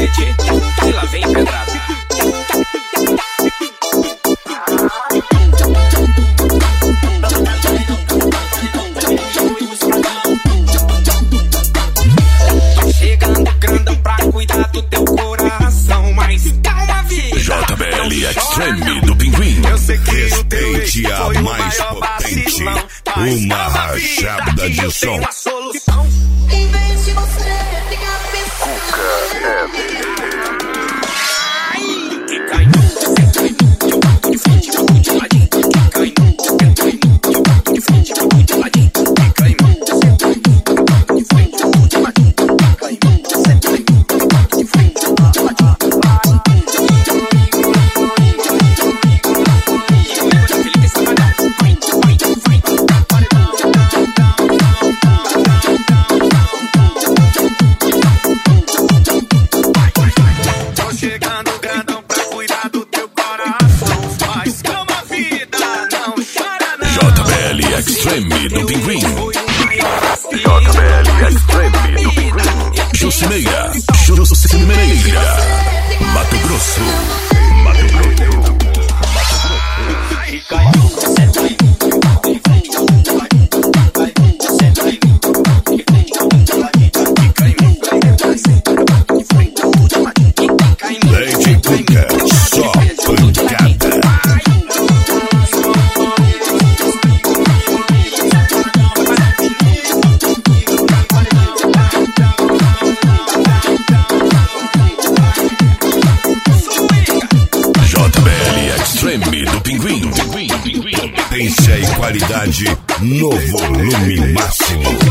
cacete, e lá vem pedrada. Chegando grandão pra cuidar do teu coração, mas calma, vida. JBL Extreme do Pinguim. Respeite a mais potente. Uma rachada de som. Em vez de você ligar a pessoa. Extreme do Pinguim. JBL Extreme do Pinguim. Jucimeira. Mato Grosso. Mato Grosso. Lady Cuca, só pancada. Extreme do Pinguim. Potência e qualidade no volume máximo.